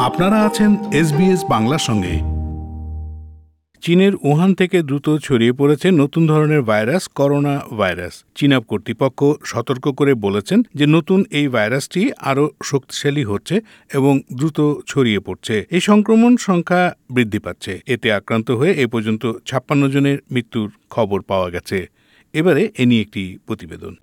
আপনারা আছেন SBS বাংলার সঙ্গে। চীনের উহান থেকে দ্রুত ছড়িয়ে পড়েছে নতুন ধরনের ভাইরাস করোনা ভাইরাস। চীনা কর্তৃপক্ষ সতর্ক করে বলেছেন যে নতুন এই ভাইরাসটি আরও শক্তিশালী হচ্ছে এবং দ্রুত ছড়িয়ে পড়ছে। এই সংক্রমণ সংখ্যা বৃদ্ধি পাচ্ছে। এতে আক্রান্ত হয়ে এ পর্যন্ত 56 জনের মৃত্যুর খবর পাওয়া গেছে। এবারে এ নিয়ে একটি প্রতিবেদন।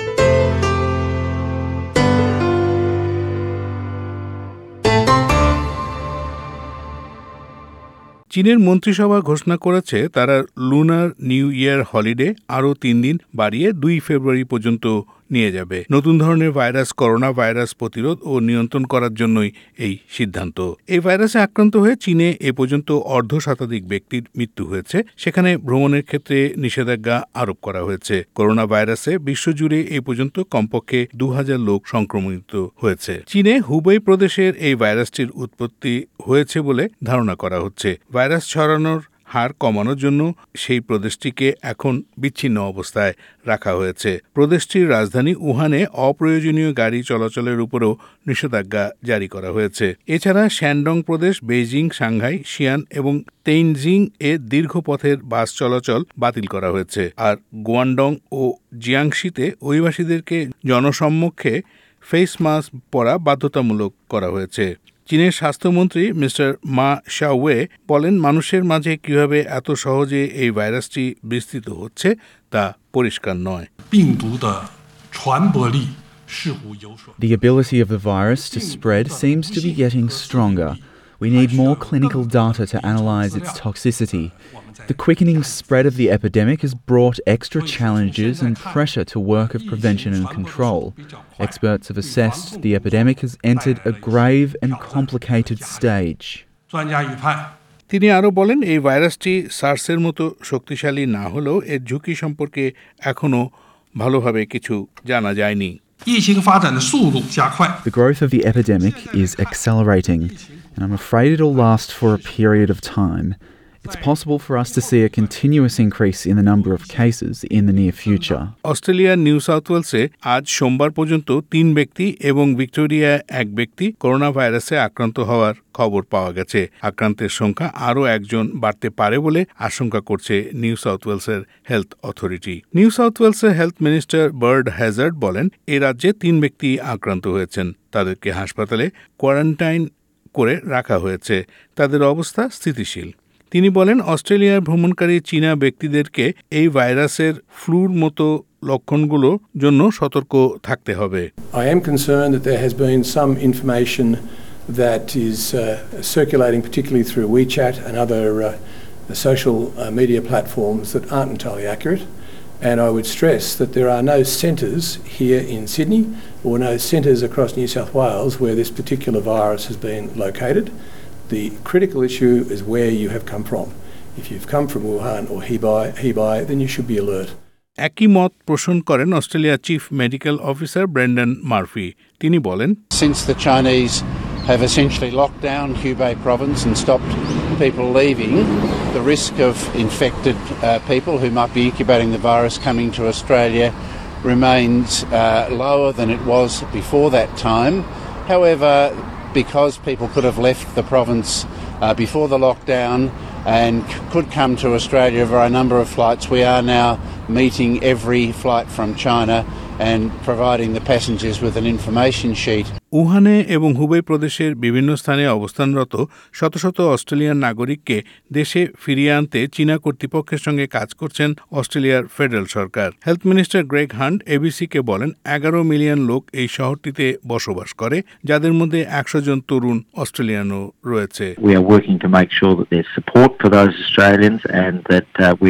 চীনের মন্ত্রিসভা ঘোষণা করেছে তারা লুনার নিউ ইয়ার হলিডে আরও 3 দিন বাড়িয়ে 2 ফেব্রুয়ারি পর্যন্ত নিয়ে যাবে। নতুন ধরনের ভাইরাস করোনা ভাইরাস প্রতিরোধ ও নিয়ন্ত্রণ করার জন্যই এই সিদ্ধান্ত। এই ভাইরাসে আক্রান্ত হয়ে চীনে এ পর্যন্ত অর্ধশতাধিক ব্যক্তির মৃত্যু হয়েছে। সেখানে ভ্রমণের ক্ষেত্রে নিষেধাজ্ঞা আরোপ করা হয়েছে। করোনা ভাইরাসে বিশ্বজুড়ে এই পর্যন্ত কমপক্ষে 2000 লোক সংক্রমিত হয়েছে। চীনে হুবেই প্রদেশের এই ভাইরাসটির উৎপত্তি হয়েছে বলে ধারণা করা হচ্ছে। ভাইরাস ছড়ানোর হার কমানোর জন্য সেই প্রদেশটিকে এখন বিচ্ছিন্ন অবস্থায় রাখা হয়েছে। প্রদেশটির রাজধানী উহানে অপ্রয়োজনীয় গাড়ি চলাচলের উপরও নিষেধাজ্ঞা জারি করা হয়েছে। এছাড়া শ্যানডং প্রদেশ, বেইজিং, সাংহাই, শিয়ান এবং তেইনজিং এ দীর্ঘ পথের বাস চলাচল বাতিল করা হয়েছে। আর গুয়ানডং ও জিয়াংশিতে অধিবাসীদেরকে জনসম্মুখে ফেস মাস্ক পরা বাধ্যতামূলক করা হয়েছে। চীনের স্বাস্থ্যমন্ত্রী মিস্টার মা শাওয়ে বলেন, মানুষের মাঝে কিভাবে এত সহজে এই ভাইরাসটি বিস্তৃত হচ্ছে তা পরিষ্কার নয়। The ability of the virus to spread seems to be getting stronger. We need more clinical data to analyse its toxicity. The quickening spread of the epidemic has brought extra challenges and pressure to work of prevention and control. Experts have assessed the epidemic has entered a grave and complicated stage. তিনি আরও বলেন, এই ভাইরাসটি সার্সের মতো শক্তিশালী না হলেও এর ঝুঁকি সম্পর্কে এখনও ভালোভাবে কিছু জানা যায়নি। The growth of the epidemic is accelerating, and I'm afraid it'll last for a period of time. It's possible for us to see a continuous increase in the number of cases in the near future. অস্ট্রেলিয়ার New South ওয়েলসে আজ সোমবার পর্যন্ত 3 ব্যক্তি এবং ভিক্টোরিয়ায় 1 ব্যক্তি corona ভাইরাসে আক্রান্ত হওয়ার খবর পাওয়া গেছে। আক্রান্তের সংখ্যা আরও 1 জন বাড়তে পারে বলে আশঙ্কা করছে নিউ সাউথ ওয়েলসের হেলথ অথরিটি। নিউ সাউথ ওয়েলসের হেলথ মিনিস্টার বার্ড হ্যাজার্ড বলেন, এ রাজ্যে 3 ব্যক্তি আক্রান্ত হয়েছেন। তাদেরকে হাসপাতালে কোয়ারেন্টাইন করে রাখা হয়েছে। তাদের অবস্থা স্থিতিশীল। তিনি বলেন, অস্ট্রেলিয়ার ভ্রমণকারী চীনা ব্যক্তিদেরকে এই ভাইরাসের ফ্লুর মতো লক্ষণগুলোর জন্য সতর্ক থাকতে হবে। I am concerned that there has been some information that is circulating, particularly through WeChat and other social media platforms, that aren't entirely accurate. And I would stress that there are no centres here in Sydney or no centres across New South Wales where this particular virus has been located. The critical issue is where you have come from. If you've come from Wuhan or Hebei, then you should be alert. একই মত পোষণ করেন অস্ট্রেলিয়ার chief medical officer Brendan Murphy. তিনি বলেন, Since the Chinese have essentially locked down Hubei province and stopped people leaving, the risk of infected people who might be incubating the virus coming to Australia remains lower than it was before that time. However, because people could have left the province before the lockdown and could come to Australia via a number of flights, we are now meeting every flight from China and providing the passengers with an information sheet. উহানে এবং Hubei প্রদেশের বিভিন্ন স্থানে অবস্থানরত শত শত Australian নাগরিককে দেশে ফিরিয়ে আনতে চীনা কর্তৃপক্ষের সঙ্গে কাজ করছেন অস্ট্রেলিয়ার ফেডারেল সরকার। হেলথ মিনিস্টার গ্রেগ হান্ট এবিসিকে বলেন, 11 মিলিয়ন লোক এই শহরটিতে বসবাস করে, যাদের মধ্যে 100 জন তরুণ অস্ট্রেলিয়ানও রয়েছে। We are working to make sure that there's support for those Australians and that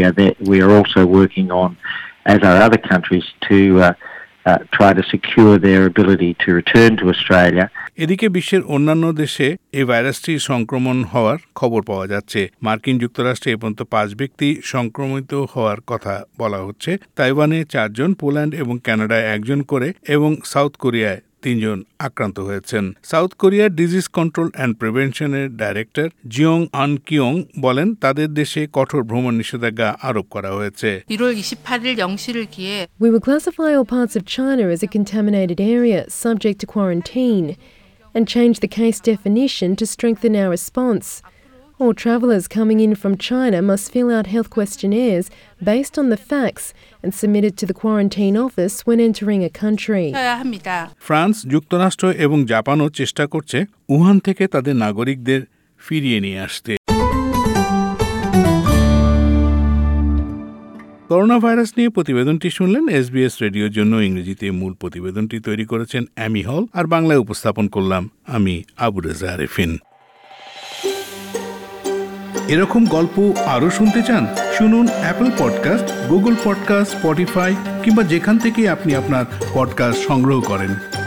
we are also working on, as are other countries, to try to secure their ability to return to Australia. এদিকে বিশ্বের অন্যান্য দেশে এই ভাইরাসটির সংক্রমণ হওয়ার খবর পাওয়া যাচ্ছে। মার্কিন যুক্তরাষ্ট্রে এ পর্যন্ত 5 ব্যক্তি সংক্রমিত হওয়ার কথা বলা হচ্ছে। তাইওয়ানে 4 জন, পোল্যান্ড এবং কানাডায় 1 জন করে এবং সাউথ কোরিয়ায় 3 জন আক্রান্ত হয়েছেন। সাউথ কোরিয়ার ডিজিজ কন্ট্রোল অ্যান্ড প্রিভেনশনের ডাইরেক্টর জিয়ং আন কিয়ং বলেন, তাদের দেশে কঠোর ভ্রমণ নিষেধাজ্ঞা আরোপ করা হয়েছে। 1월 28일 0시를 기해 We will classify all parts of China as a contaminated area subject to quarantine. and change the case definition to strengthen our response. All travellers coming in from China must fill out health questionnaires based on the facts and submit it to the quarantine office when entering a country. 해야 합니다. France, যুক্তরাষ্ট্র এবং জাপানও চেষ্টা করছে Wuhan থেকে তাদের নাগরিকদের ফিরিয়ে নিয়ে আসতে। করোনা ভাইরাস নিয়ে প্রতিবেদনটি শুনলেন। SBS রেডিওর জন্য ইংরেজিতে মূল প্রতিবেদনটি তৈরি করেছেন অ্যামি হল, আর বাংলায় উপস্থাপন করলাম আমি আবু রেজা আরেফিন। এরকম গল্প আরও শুনতে চান? শুনুন Apple podcast, Google podcast, Spotify কিংবা যেখান থেকে আপনি আপনার পডকাস্ট সংগ্রহ করেন।